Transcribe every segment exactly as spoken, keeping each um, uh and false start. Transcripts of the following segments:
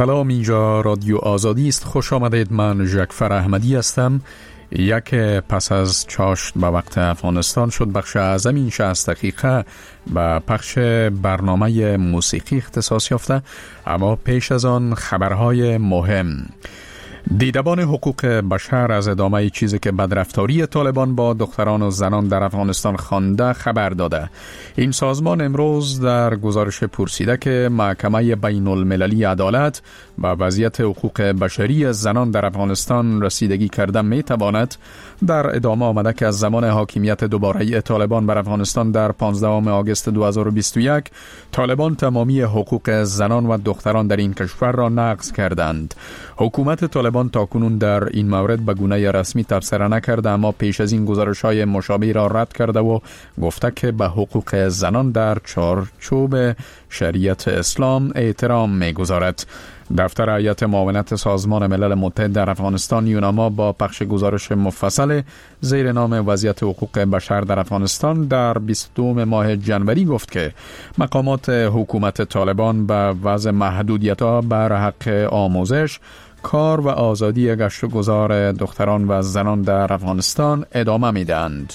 سلام، اینجا رادیو آزادی است. خوش آمدید. من ژکفر احمدی هستم. یک پس از چاشت به وقت افغانستان شد بخش اعظم این شصت دقیقه به پخش برنامه موسیقی اختصاص یافته، اما پیش از آن خبرهای مهم. دیدبان حقوق بشر از ادامه چیزی که بدرفتاری طالبان با دختران و زنان در افغانستان خوانده خبر داده. این سازمان امروز در گزارش پرسیده که محکمه بین المللی عدالت به وضعیت حقوق بشری زنان در افغانستان رسیدگی کرده می تواند در ادامه آمده که از زمان حاکمیت دوباره طالبان بر افغانستان در پانزدهم آگوست دو هزار و بیست و یک طالبان تمامی حقوق زنان و دختران در این کشور را نقض کردند. حکومت طالبان تاکنون در این مورد به گونه رسمی تبصره نکرده، اما پیش از این گزارش‌های مشابه را رد کرده و گفته که به حقوق زنان در چارچوب شریعت اسلام احترام می‌گذارد. دفتر هیئت معاونت سازمان ملل متحد در افغانستان یوناما با پخش گزارش مفصل زیر نام وضعیت حقوق بشر در افغانستان در بیست و دو ماه جنوری گفت که مقامات حکومت طالبان به وضع محدودیت‌ها بر حق آموزش، کار و آزادی گشت و گذار دختران و زنان در افغانستان ادامه می‌دهند.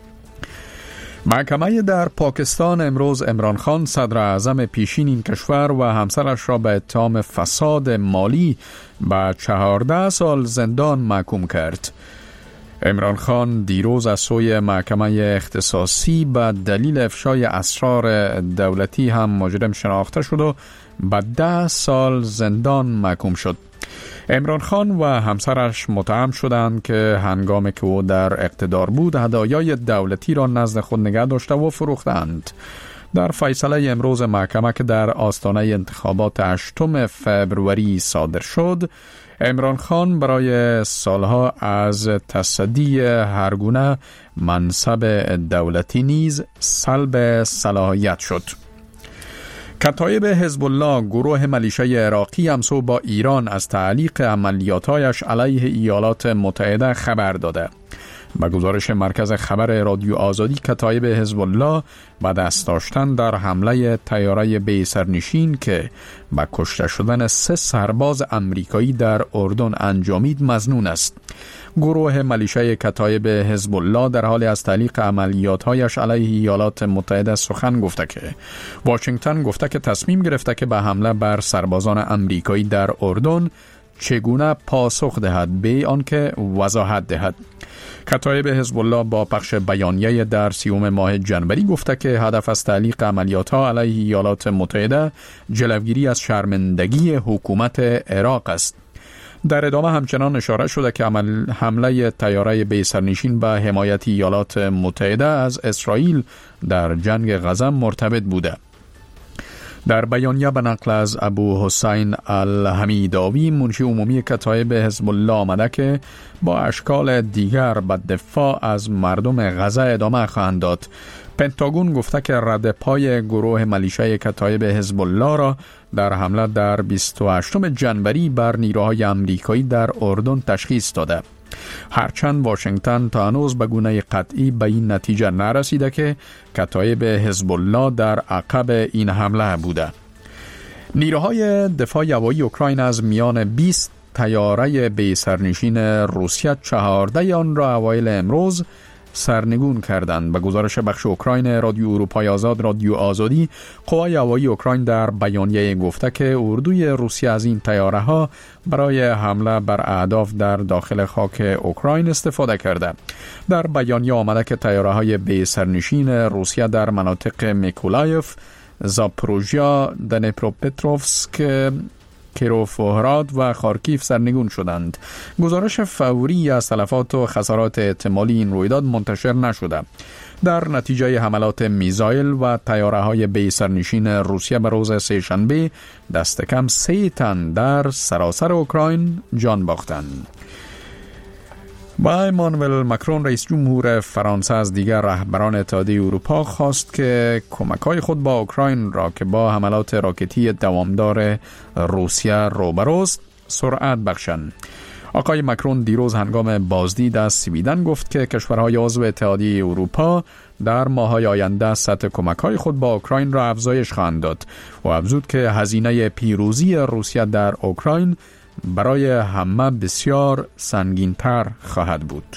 محکمه در پاکستان امروز عمران خان صدر اعظم پیشین این کشور و همسرش را به اتهام فساد مالی به چهارده سال زندان محکوم کرد. عمران خان دیروز از سوی محکمه اختصاصی به دلیل افشای اسرار دولتی هم مجرم شناخته شد و به ده سال زندان محکوم شد. عمران خان و همسرش متهم شدند که هنگامی که او در اقتدار بود هدایای دولتی را نزد خود نگه داشته و فروختند. در فیصله امروز محکمه که در آستانه انتخابات هشتم فوریه صادر شد، عمران خان برای سالها از تصدی هر گونه منصب دولتی نیز سلب صلاحیت شد. کتایب حزب الله، گروه ملیشه عراقی، همسو با ایران از تعلیق عملیاتایش علیه ایالات متحده خبر داده. با گزارش مرکز خبر رادیو آزادی، کتایب حزب الله با دست داشتن در حمله طیاره بی سرنشین که با کشته شدن سه سرباز امریکایی در اردن انجامید مظنون است. گروه ملیشه کتایب حزب الله در حال از تعلیق عملیات‌هایش علیه ایالات متحده سخن گفته که واشنگتن گفته که تصمیم گرفته که به حمله بر سربازان امریکایی در اردن چگونه پاسخ دهد به آنکه وضاحت دهد. کتایب حزب الله با پخش بیانیه در سیوم ماه جنوری گفته که هدف از تعلیق عملیات‌ها علیه ایالات متحده جلوگیری از شرمندگی حکومت عراق است. در ادامه همچنان اشاره شده که عمل حمله طیاره بی سرنشین به حمایت ایالات متحده از اسرائیل در جنگ غزه مرتبط بوده. در بیانیه به نقل از ابو حسین الحمیداوی، منشی عمومی کتایب حزب الله، آمده که با اشکال دیگر به دفاع از مردم غزه ادامه خواهند داد. پنتاگون گفته که رد پای گروه ملیشه کتایب حزب الله را در حمله در بیست و هشتم جنوری بر نیروهای امریکایی در اردن تشخیص داده. هرچند واشنگتن تا هنوز به گونه قطعی به این نتیجه نرسیده که کتایب حزب الله در عقب این حمله بوده. نیروهای دفاع هوایی اوکراین از میان بیست طیاره بی سرنشین روسیه چهارده آن را اوایل امروز سرنگون کردند. به گزارش بخش اوکراین رادیو اروپای آزاد رادیو آزادی، قوای هوایی اوکراین در بیانیه گفته که اردوی روسیه از این طیاره ها برای حمله بر اهداف در داخل خاک اوکراین استفاده کرده. در بیانیه آمده که طیاره های بی سرنشین روسیه در مناطق میکولایف، زاپروژیا، دنیپروپتروفسک، کیروفوهراد و خارکیف سرنگون شدند. گزارش فوری از تلفات و خسارات احتمالی این رویداد منتشر نشده. در نتیجه حملات میزایل و طیاره‌های بی سرنشین روسیه به روز سه‌شنبه دست کم سه تن در سراسر اوکراین جان باختند. با امانوئل مکرون رئیس جمهور فرانسه از دیگر رهبران اتحادیه اروپا خواست که کمک‌های خود با اوکراین را که با حملات راکتی دوامدار روسیه روبروست سرعت بخشند. آقای مکرون دیروز هنگام بازدید از سویدن گفت که کشورهای عضو اتحادیه اروپا در ماه‌های آینده سطح کمک‌های خود با اوکراین را افزایش خواهند داد و افزود که هزینه پیروزی روسیه در اوکراین برای همه بسیار سنگین‌تر خواهد بود.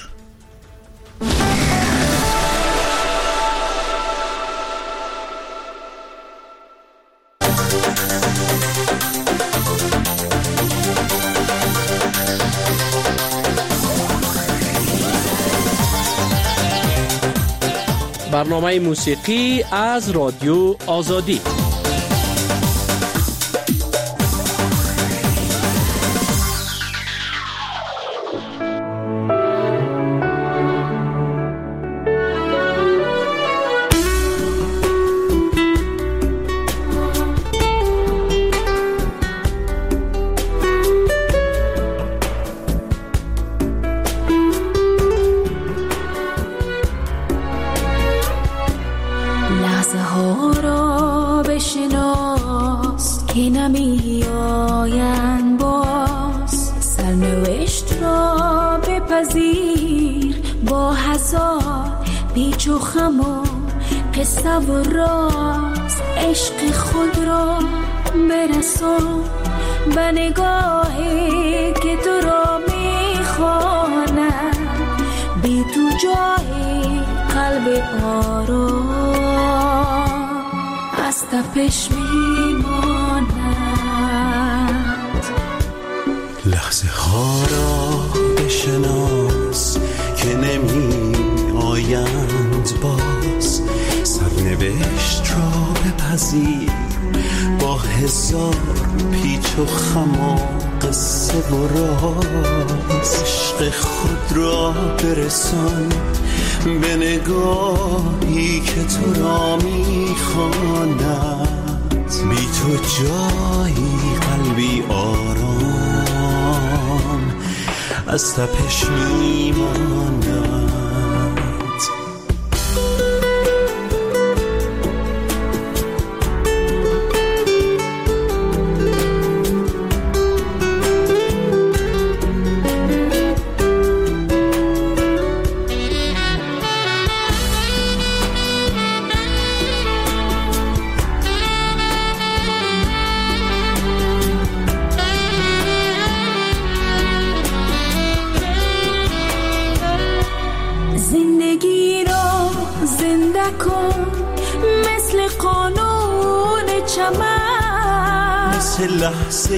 برنامه موسیقی از رادیو آزادی. که نمی آیند باز، سرنوشت را بپذیر با هزار پیچ و خم و قصه و راز. عشق خود را برسان به نگاهی که تو را می خواند، بی تو جای قلب آرام از تپش می ماند. لحظه ها را بشناس که نمی آیند باز، سرنوشت را بپذیر با هزار پیچ و خم و قصه و راز. عشق خود را برسان به نگاهی که تو را می خواند، بی تو جایی قلبی آرام از تپش می ماند. مثل قانون چمن، مثل لحظه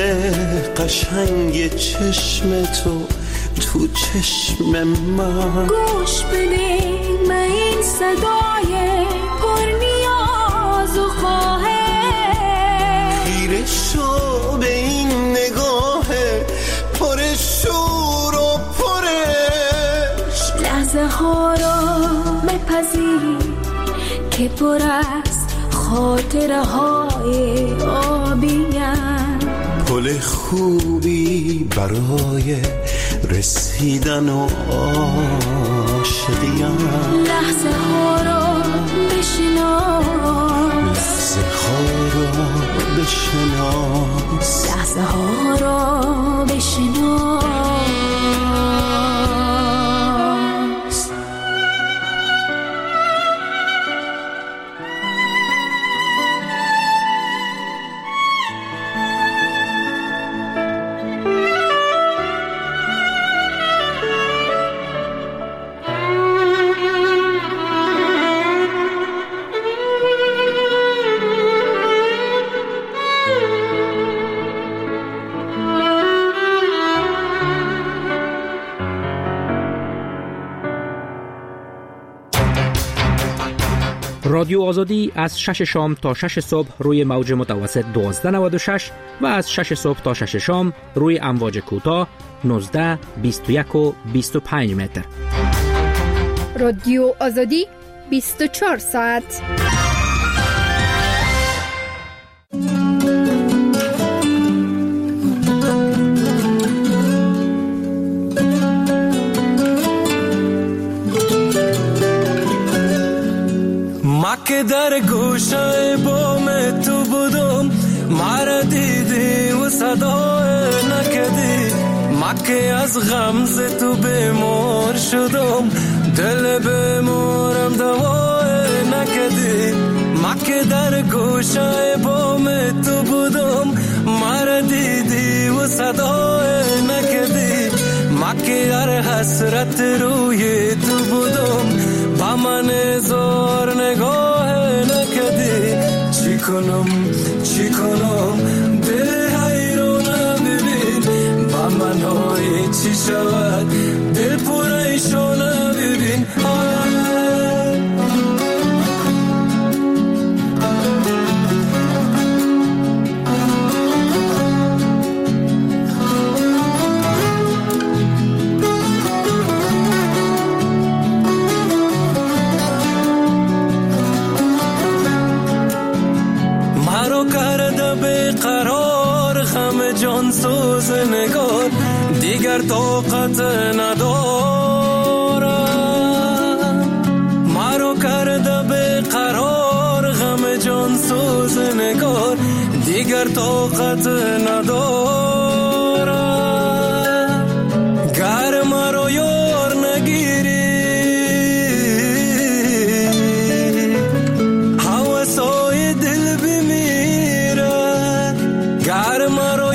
قشنگ چشم تو تو چشم من. گوش بده من این صدای پر نیاز و خواهش، خیره شو به این نگاه پر شور و پرش. لحظه ها را بپذیر که پر است خاطره های آبی‌ام، پل خوبی برای رسیدن و عاشقیم. لحظه ها را بشناس، لحظه ها را بشناس، لحظه ها را بشناس. رادیو آزادی از شش شام تا شش صبح روی موج متوسط دوازده نود و شش و از شش صبح تا شش شام روی امواج کوتاه نوزده، بیست و یک و بیست و پنج متر. رادیو آزادی بیست و چهار ساعت. که در گوشه بام تو بودم، مرا دیدی و صدا نکدی. مکه از غمز تو بیمار شدم دل بیمارم دوای نکدی مکه در گوشه بام تو بودم مرا دیدی و صدای نکدی مکه در حسرت روی تو بودم با من زار نگاه نکدی چی کنم چی کنم دل حیرانه ببین با من های چی شود دل پریشانه ببین جان سوز نگار دیگر طاقت ندارم مرا کرده به قرار غم جان سوز نگار دیگر طاقت ندارم گر مرا یار نگیری هوسای دل بمیره گر مرا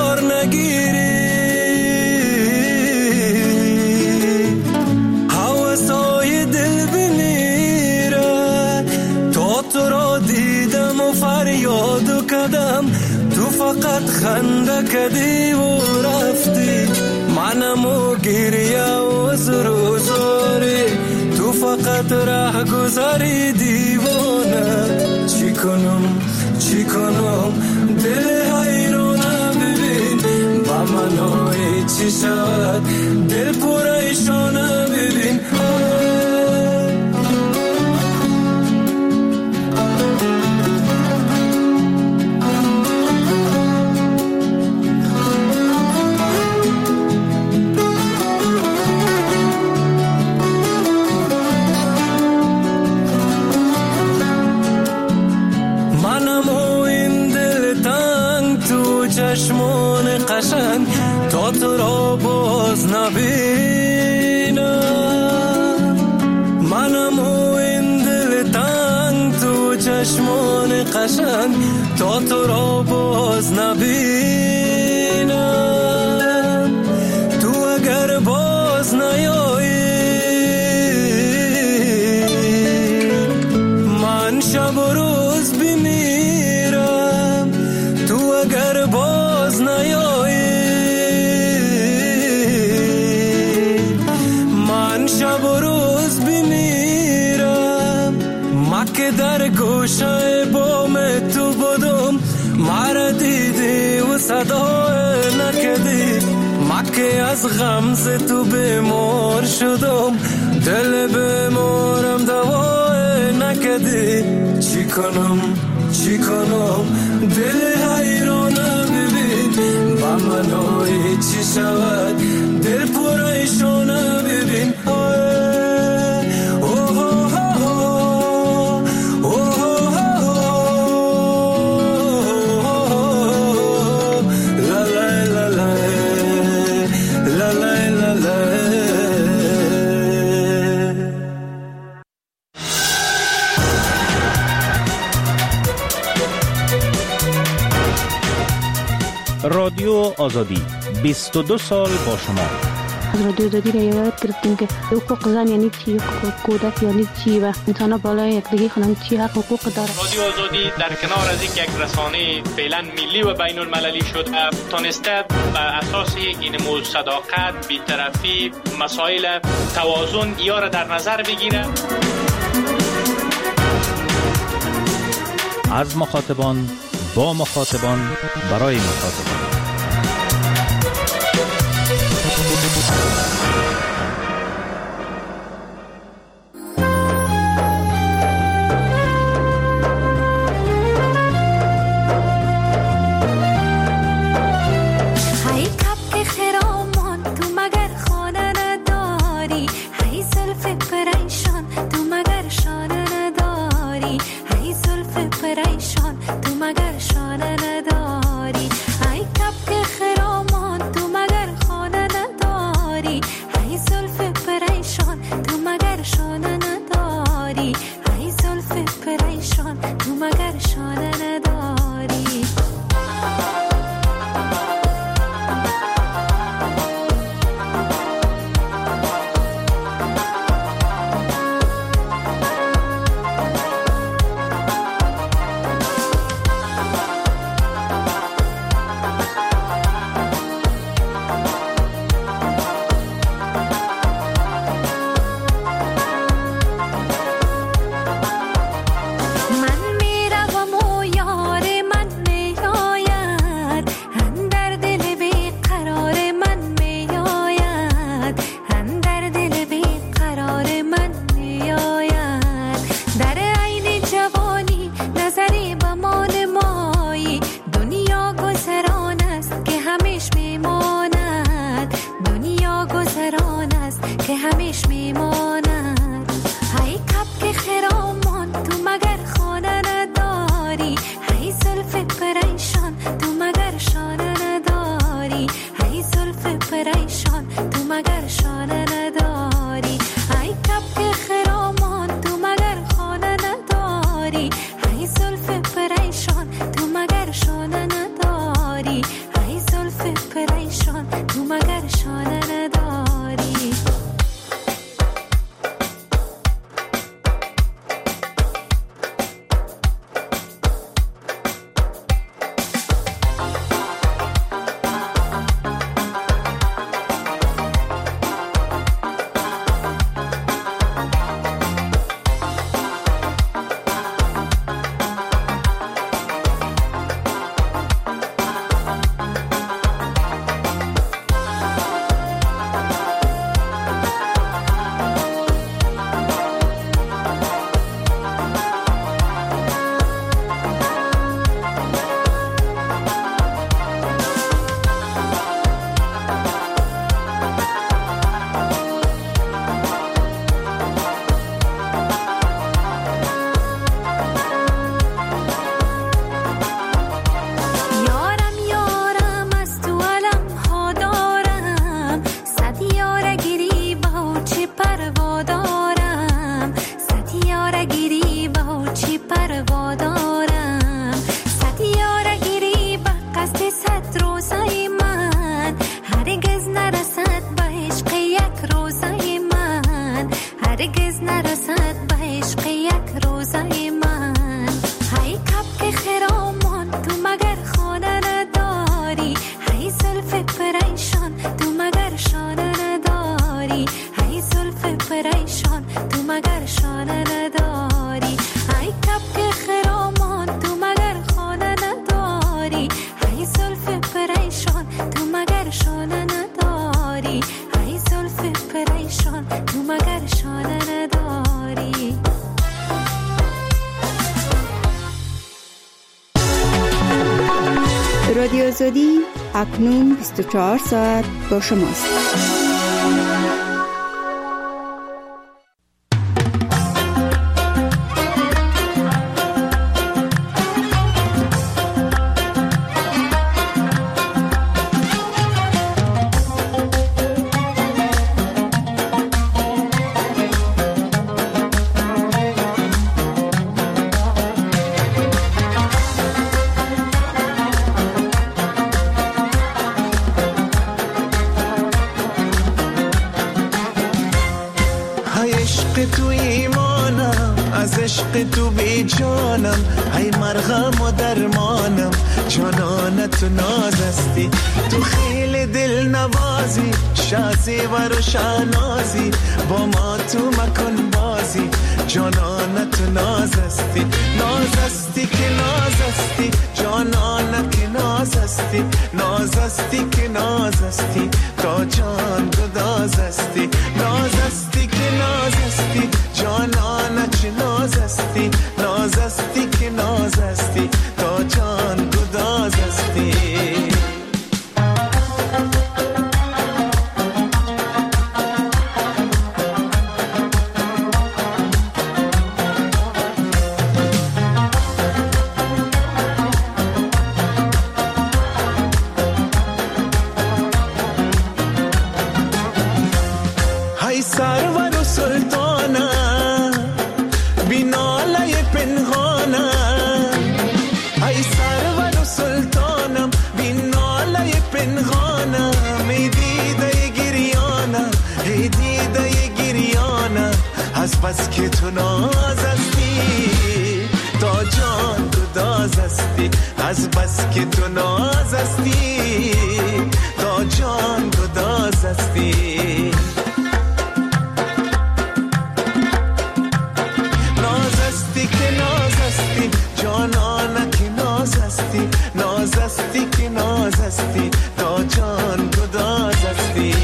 تو فقط خنده کدی و رفتی منمو گریه و زرو زاری تو فقط ره گذاری دیوانه چی کنم چی کنم دل حیرانه ببین با من های چی شد دل پریشانه ببین چشمان قشنگ تا تو را باز نبینم منم و این دل تنگ تو چشمان قشنگ تا تو را باز نبینم تو اگر باز نیایی من شب و روز بمیرم تو اگر باز نیایی من شب و روز بمیرم مکه در گوشه بام تو بودم مرا دیدی و صدا نکدی مکه از غمز تو بیمار شدم دل بیمارم دوای نکدی چی کنم چی کنم دل حیرانه ببین با من های چی شود دل پریشانه ببین رادیو آزادی بیست و دو سال با شما. از رادیو آزادی را یاد گرفتیم که حقوق زن یعنی چی، کودک یعنی چی و انسان بالای یک دیگه خانم چی حق حقوق داره. رادیو آزادی در کنار از اینکه یک رسانه فعلا ملی و بین المللی شد تونسته بر اساس این موضوع صداقت، بی‌طرفی، مسائل توازن یا را در نظر بگیره. از مخاطبان با مخاطبان برای مخاطبان. پریشان تو مگر شانه نداری ای کپ زلف پریشان تو مگر شانه نداری، ای کبک خرامان تو مگر خانه نداری، ای زلف پریشان تو مگر شانه نداری، ای زلف پریشان تو مگر شانه نداری. رادیو آزادی اکنون بیست و چهار ساعت با شماست. تو ایمانم، از عشق تو بی جانم، ای مرهم و درمانم، جانانه تو نازستی، تو خیلی دل نوازی، شازی و روشنازی، با ما تو مکن بازی، جانانه تو نازستی، نازستی که نازستی، جانانه که نازستی، نازستی که نازستی، تا جان گدازستی، نازستی که نازستی، جانانه چه نازستی، نازستی که نازستی، تا جان گدازستی. سرور و سلطانم بی ناله پنهانم، ای سرور و سلطانم بی ناله پنهانم، ای دیده گریانم، ای دیده گریانم، از بس که تو نازستی تا جان گدازستی، از بس که تو نازستی تا جان گدازستی. نازستی که نازستی، جانانه که نازستی، نازستی که نازستی، تا جان گدازستی.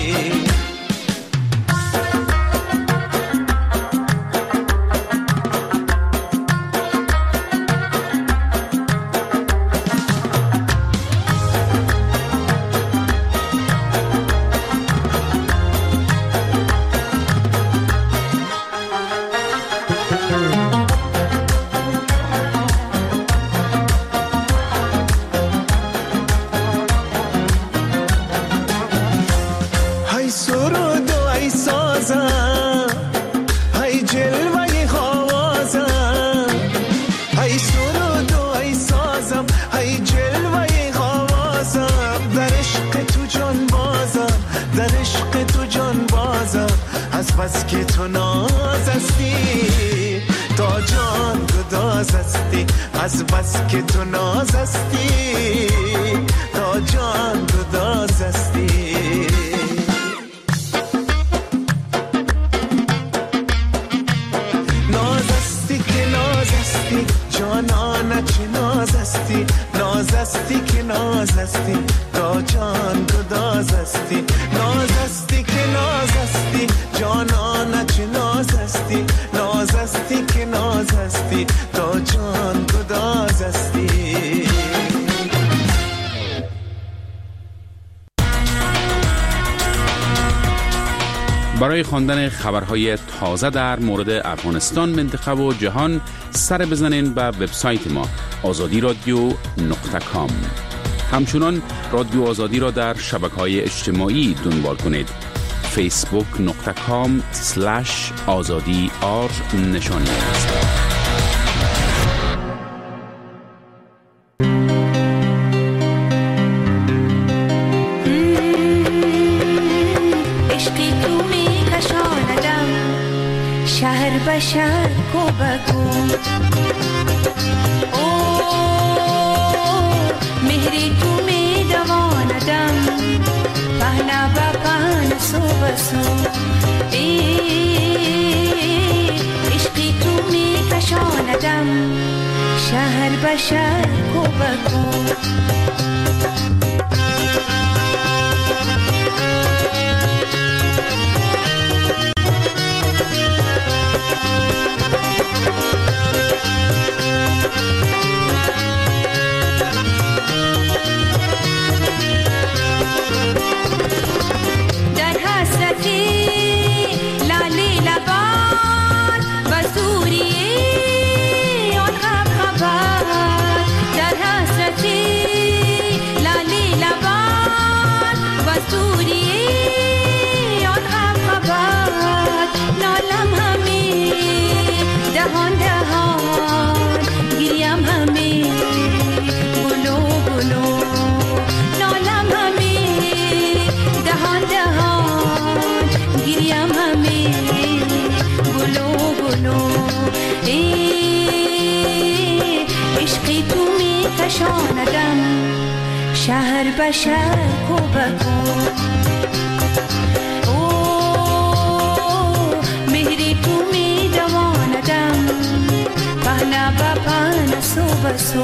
بس که تو ناز هستی تا جان گداز هستی، از بس که تو ناز هستی تا جان گداز هستی. ناز هستی که ناز هستی جانانه چه ناز هستی، ناز هستی که ناز هستی تا جان گداز هستی. ناز هستی که ناز هستی جانانه چه ناز هستی، ناز هستی که ناز هستی تا جان گداز هستی. برای خواندن خبرهای تازه در مورد افغانستان، منطقه و جهان سر بزنین به وبسایت ما آزادی رادیو نقطه کام. همچنان رادیو آزادی را در شبکه‌های اجتماعی دنبال کنید. فیسبوک نقطه کام سلش آزادی آر نشانی است. شهر بشر کو بگو او مهری تو می دواندم پهنا با پهن سو بسو ای عشقی تو می کشاندم شهر بشر کو بگو شهر بشر کو بگو او مهری تو می دواندم پهنا با پهن سو بسو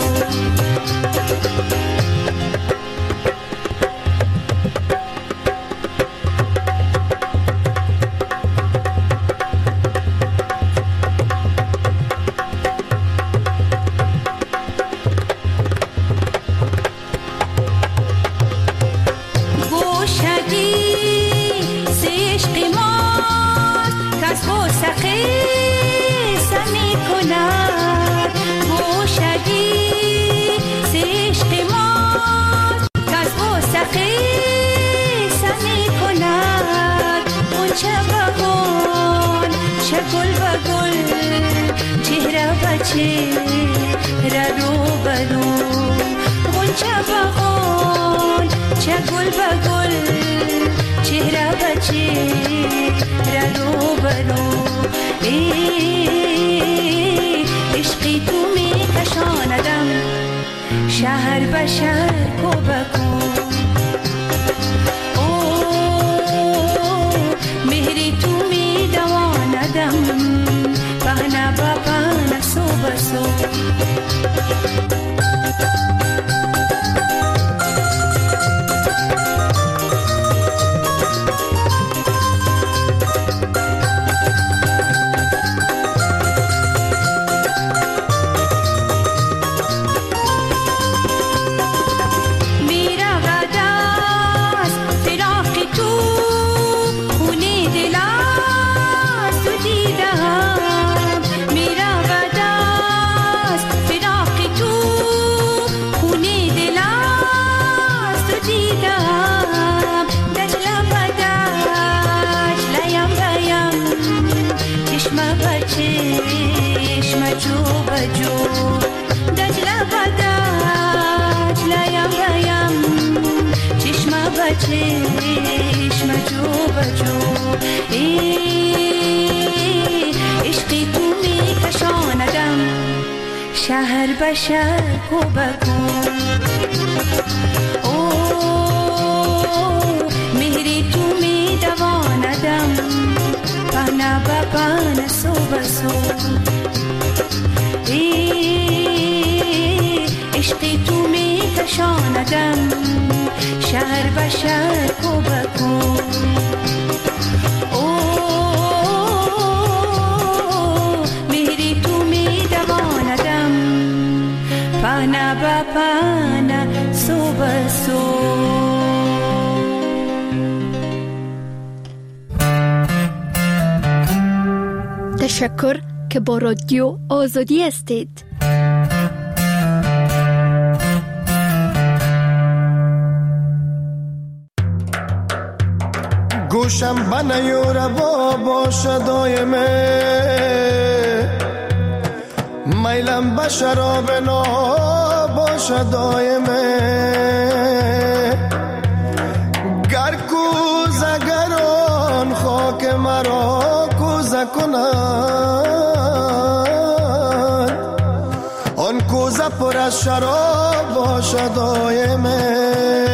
شهر بشر کو بگو او مهری تو می دواندم پهنا با پهن سو بسو मेरा वादा چشم جو بجو عشقی تو می کشاندم شهر به شهر کو بکو مهری تو می دواندم پهنا با پهنا سو بسو عشقی تو می کشاندم شهر به شهر کو بکو مهری تو می دواندم پهنا با پهنا سو بسو. تشکر که با رادیو آزادی هستید. گوشم بنیور با باشد دایمه میلم به شراب نا باشد دایمه گر کوزه گران خاک مرا کوزه کنند آن کوزه پر از شراب باشد دایمه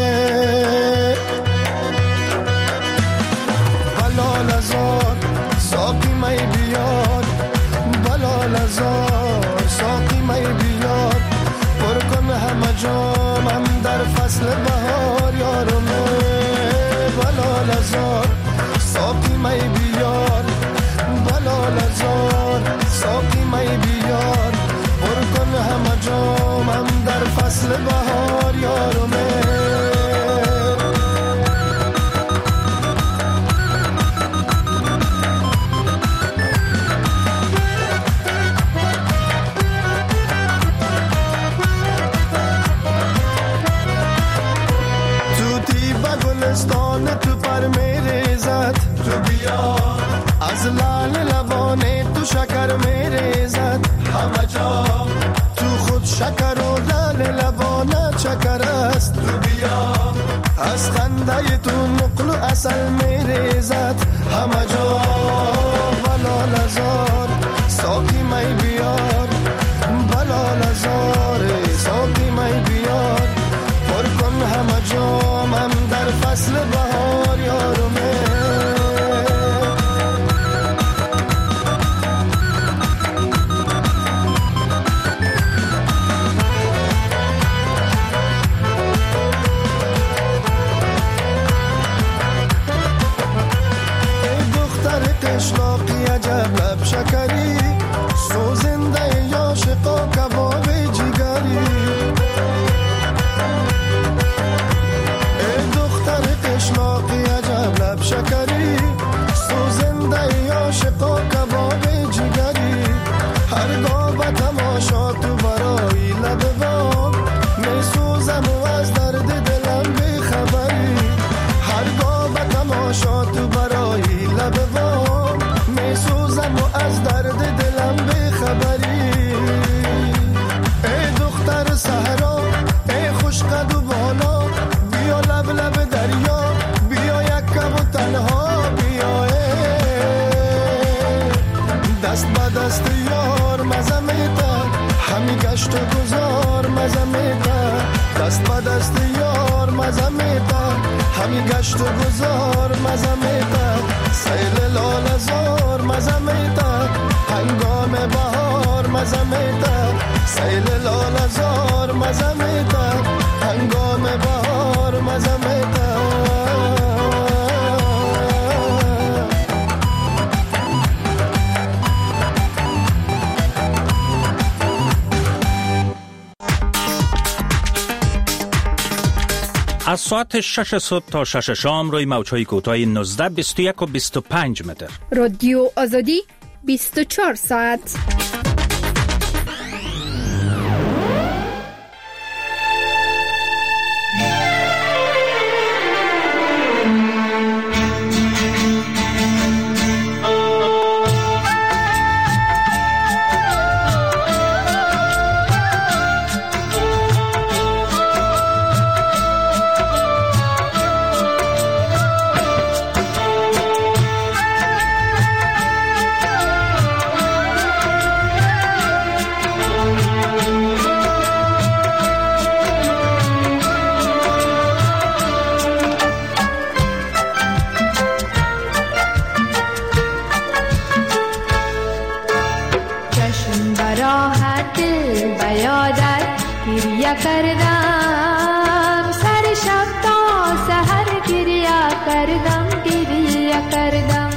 ساقی می بیار بلال ازار ساقی می بیار پر کن همه جامم در فصل بهار یارمه بلال ازار ساقی می بیار بلال ازار ساقی می بیار پر کن همه جامم در فصل بهار یارمه تو پر میره زد تو بیا از لال لبانه تو شکر میره زد همه جا تو خود شکر و لال لبانه شکر است تو بیا از خنده تو نقل و اصل میره زد همه جا بلال ازار ساقی می بیار بلال ازار ساقی می بیار پر کن همه جامم در فصل بهار یارمه ای دختر قشلاقی عجب لب شکری سوزنده عاشقا کباب جگری قشلاقی عجب لب شکری سوزنده عاشقا کباب جگری هرگاه به تماشا تو برای لب بام می سوزم و از درد دلم بیخبری هرگاه به تماشا تو برای لب بام می سوزم و از درد دلم بیخبری ای دختر صحرا ای خوش قد و بالا بیا لب لب دریا بیا یک کب و تنها بیا دست با دست یار مزمیتا همی گشت و گذار مزمیتا دست با دست یار مزمیتا همی گشت و گذار مزمیتا سیل لال زار مزمیتا هنگام بهار مزمیتا سیل لال زار مزمیتا هنگام بهار مزمیتا از ساعت شش صبح تا شش شام روی موج‌های کوتاه نوزده بیست و یک و بیست و پنج متر. رادیو آزادی بیست و چهار ساعت. کردم سر شب تا سحر گریه کردم گریه کردم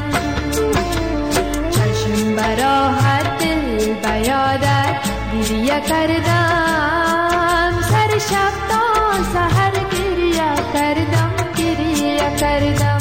چشم براحت دل بیادت گریه کردم سر شب تا سحر گریه کردم گریه کردم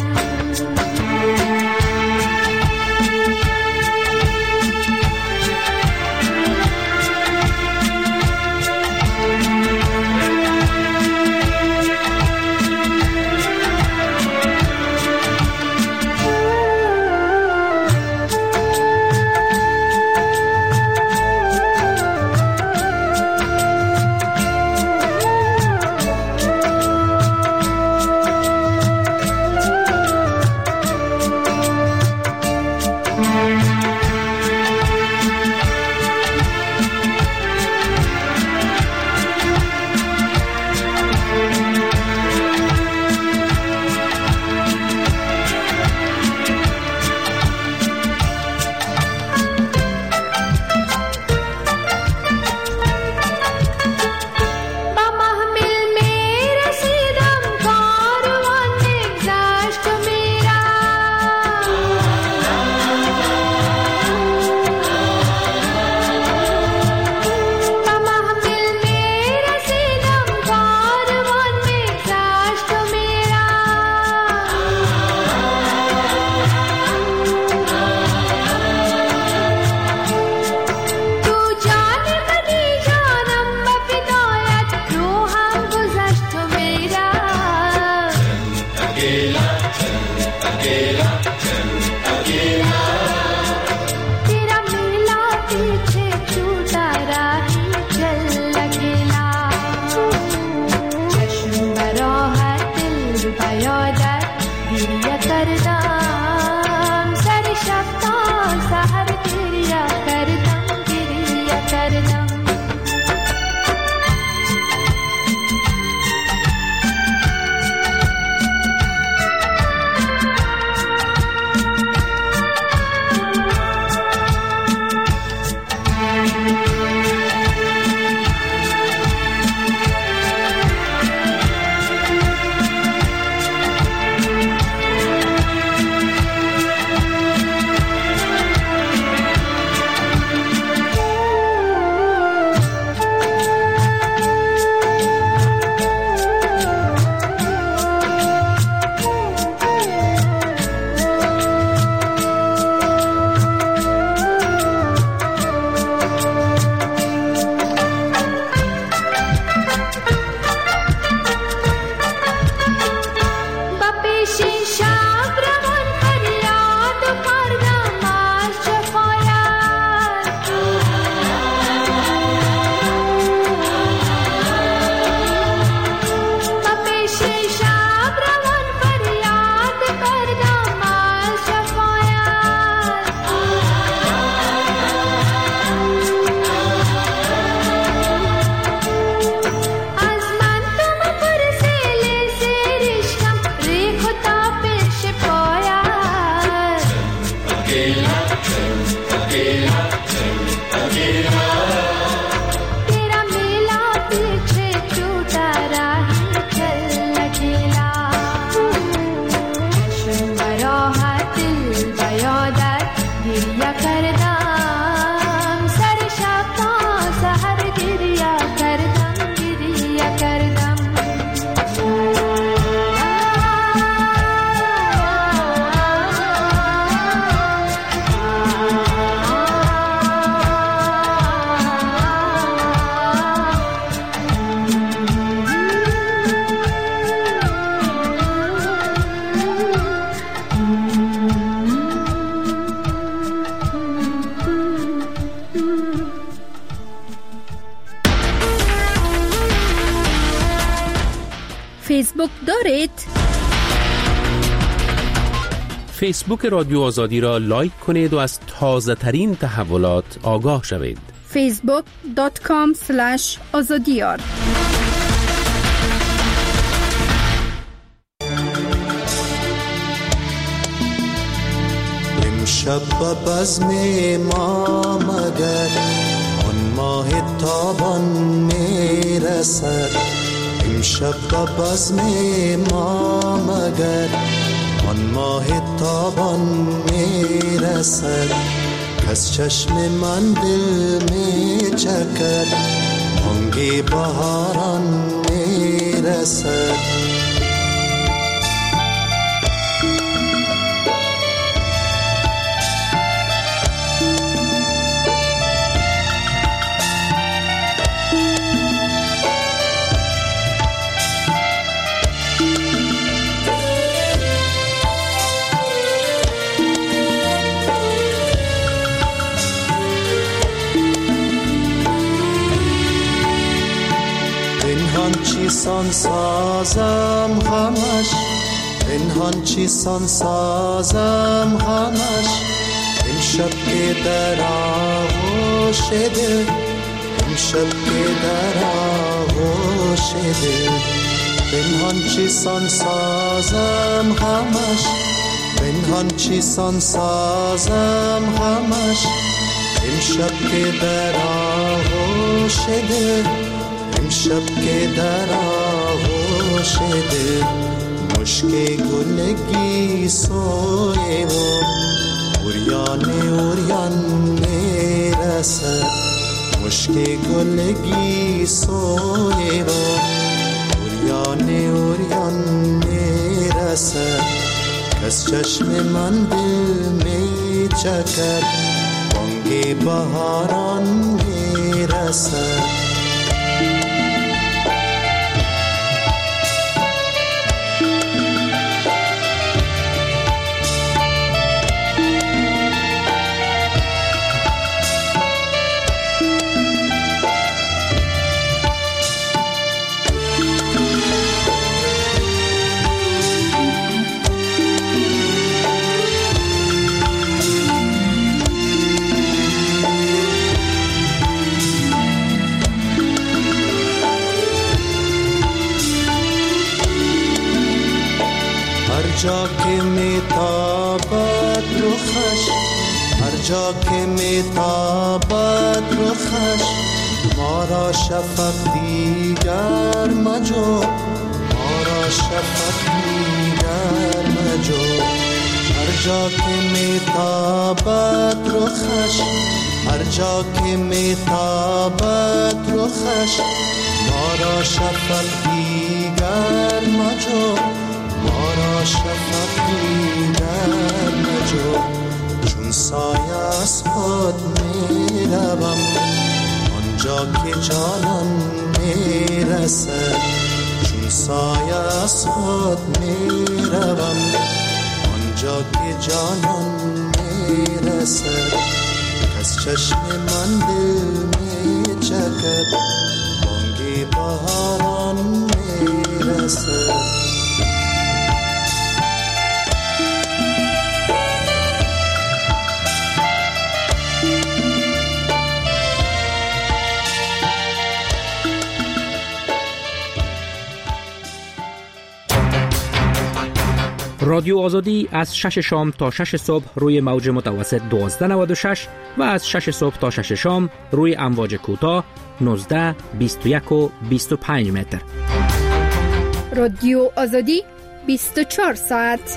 فیسبوک دارید؟ فیسبوک رادیو آزادی را لایک کنید و از تازه ترین تحولات آگاه شوید. فیسبوک دات کام اسلش آزادیار. امشب به بزم ما مگر آن ماه تابان میرسد امشب به بزم ما مگر. آن ماه تابان میرسد کس چشم من دل میچکد بانگ بهاران میرسد. چیسان سازم غمش پنهان چیسان سازم غمش امشب که در آغوش دل امشب که در آغوش دل پنهان چیسان سازم غمش پنهان چیسان سازم غمش امشب که در آغوش دل امشب که در آغوش دل مشک گلگی سوی و اوریان اوریان میرسد مشک گلگی سوی و اوریان اوریان میرسد کس چشم من دل میچکد بانگ بهاران میرسد. هر جا که میتابد رخش هر جا که میتابد رخش ما را شفق دیگر مجو ما را شفق دیگر مجو. هر جا که میتابد رخش هر جا که میتابد رخش ما را شفق دیگر مجو ما را شفق دیگر مجو. چون سایه از خود می روم آنجا که جانان می رسد چون سایه از خود می روم آنجا که جانان می رسد کس چشم من دل می چکد بانگ بهاران می رسد. رادیو آزادی از شش شام تا شش صبح روی موج متوسط دوازده نود و شش و از شش صبح تا شش شام روی امواج کوتاه نوزده بیست و یک و بیست و پنج متر. رادیو آزادی بیست و چهار ساعت.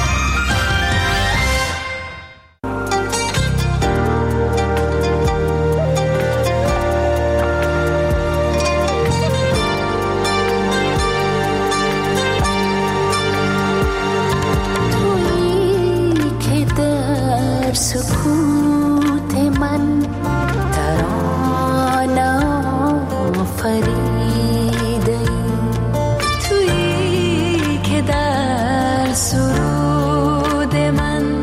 سکوت من ترانه فریده تویی که در سرود من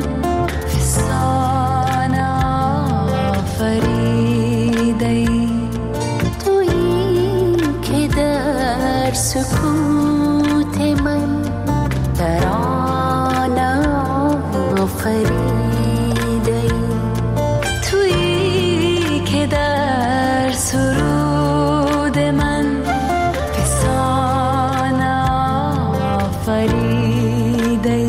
فسانه فریده تویی که در سکوت من ترانه فریده در سرود من فسانه فریده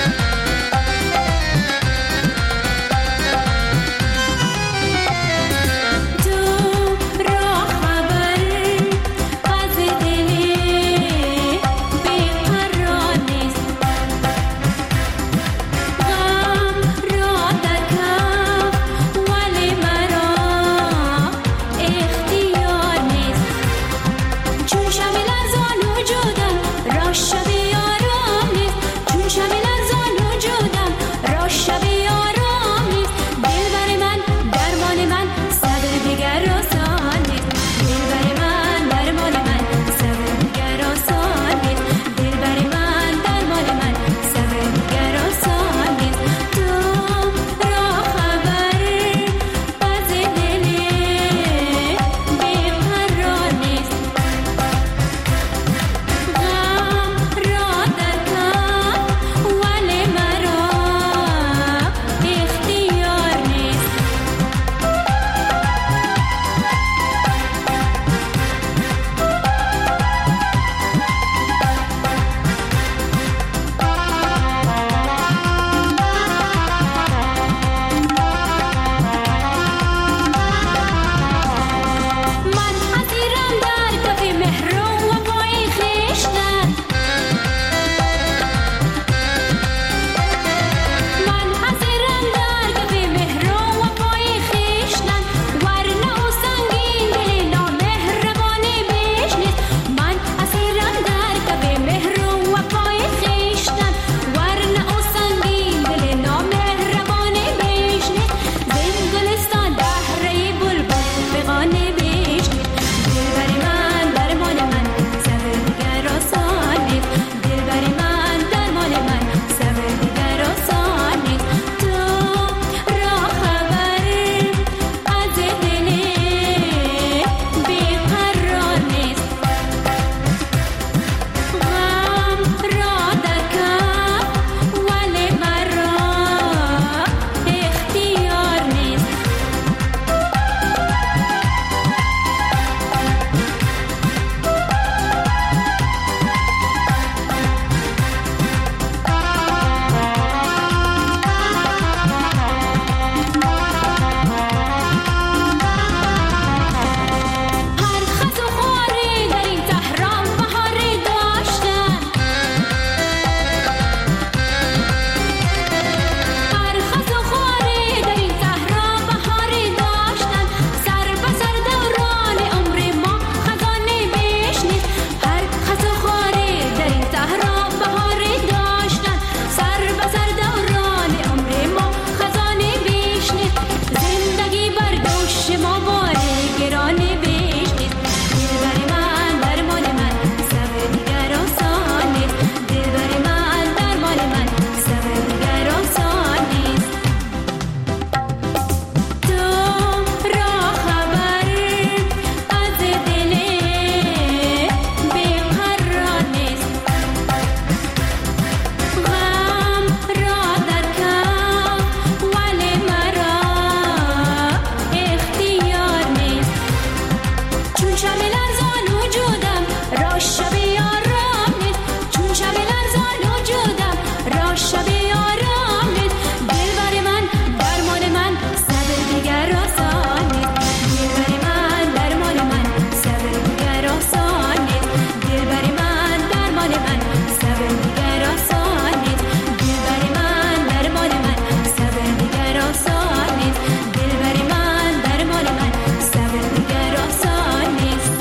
شب لرزان وجودم را شب یارم نید چون شب لرزان وجودم را شب یارم نید دلبر من درمان من صبر دیگر آسان نید دلبر من درمان من صبر دیگر آسان نید دلبر من درمان من صبر دیگر آسان نید دلبر من درمان من صبر دیگر آسان نید دلبر من درمان من صبر دیگر آسان نیست.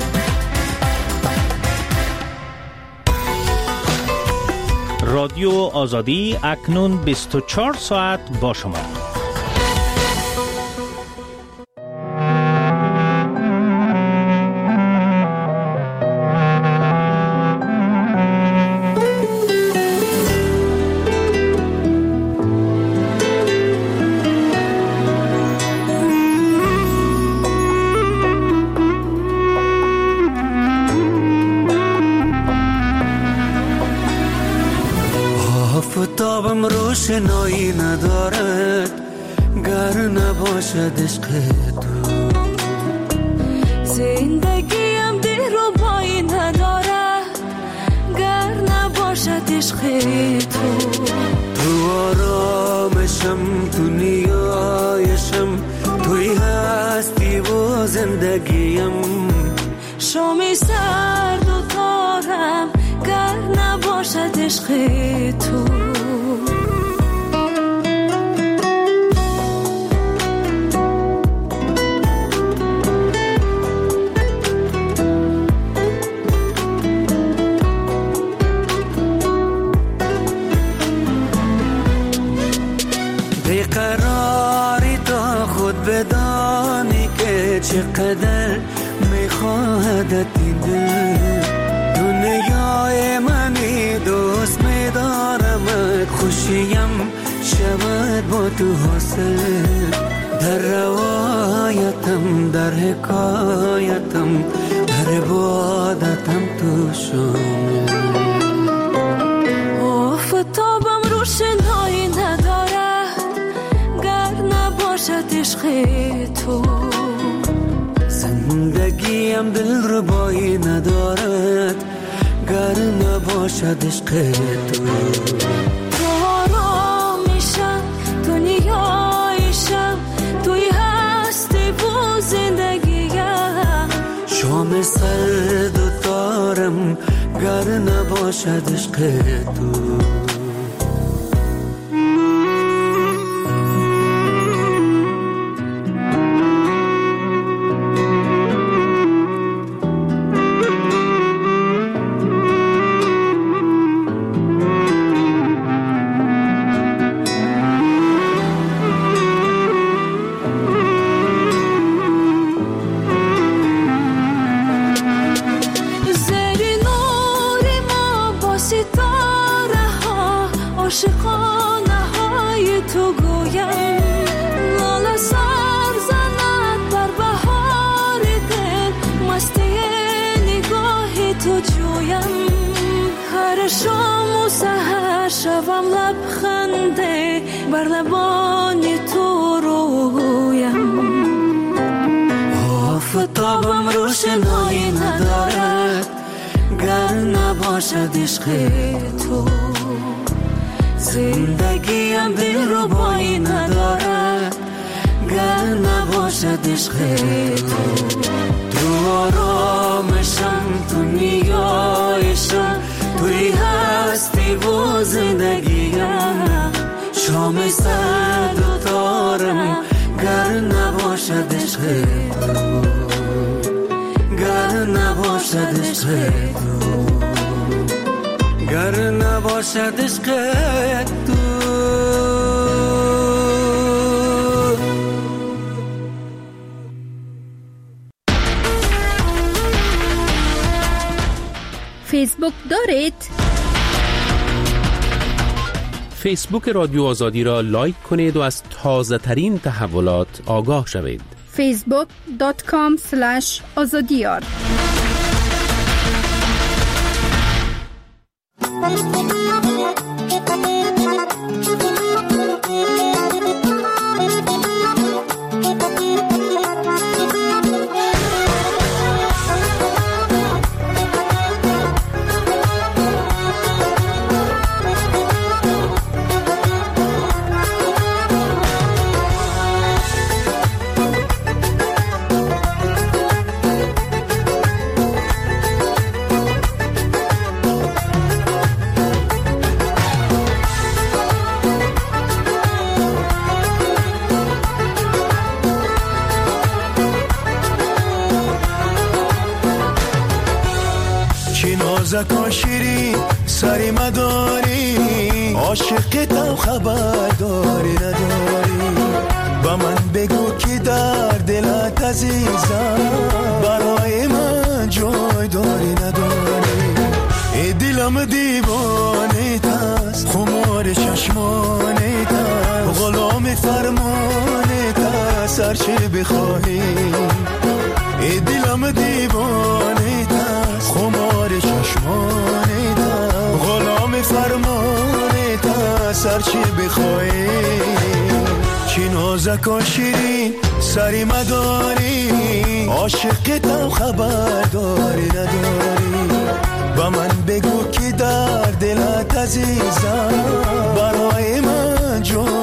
رادیو آزادی اکنون بیست و چهار ساعت با شما. آفتابم روشنایی ندارد گر نباشد عشق تو زندگیم دلربایی ندارد گر نباشد عشق تو تو آرامشم تو نیایشم توی هستی و زندگیم شامی سرد و تارم گر نباشد عشق تو بیقراری تا خود بدانی که چقدر میخواهدت این دل دنیای منی دوست میدارمت خوشیم شود با تو حاصل در روایتم در حکایتم در عبادتم تو شامل آفتابم روشنایی ندارد گر نباشد عشق تو زندگیم دلربایی ندارد گر نباشد عشق تو تو آرامیشم تو نیایشم توی هستی و زندگیم شام سرد و تارم گر نباشد عشق تو شوم لبخنده بر لبان تو رویم آفتابم روشنایی ندارد گر نباشد عشق تو زندگیم دلربایی ندارد گر نباشد عشق تو تو آرامشم تو نیایشم توی هستی و زندگیم شام سرد و تارم گر نباشد عشق تو گر نباشد عشق تو گر نباشد عشق تو فیسبوک دارید؟ فیسبوک رادیو آزادی را لایک کنید و از تازه ترین تحولات آگاه شوید. فیسبوک دات کام اسلش آزادیار. نازک و شیرین سری مداری عاشقتم خبرداری نداری با من بگو که در دلت عزیزم برای من جای داری نداری ای دلم دیوانه تست خمار چشمانه تست غلام فرمانه تست هرچی بخواهی ای دلم دیوانه تست خمار چشمانه تست غلام فرمانه تست هرچی بخواهی چی نازک و شیرین سری مداری عاشقتم خبرداری نداری با من بگو که در دلت عزیزم برای من جون